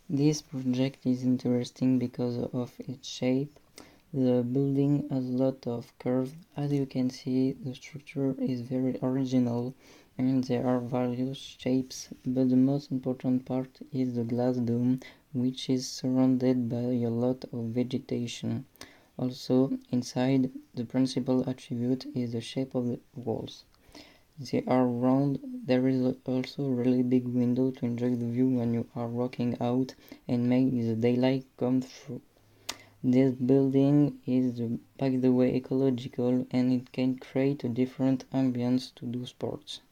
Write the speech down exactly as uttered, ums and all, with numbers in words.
This project is interesting because of its shape. The building has a lot of curves. As you can see, the structure is very original and there are various shapes, but the most important part is the glass dome, which is surrounded by a lot of vegetation. Also, inside, the principal attribute is the shape of the walls. They are round. There is also a really big window to enjoy the view when you are walking out and make the daylight come through. This building is, by the way, ecological and it can create a different ambience to do sports.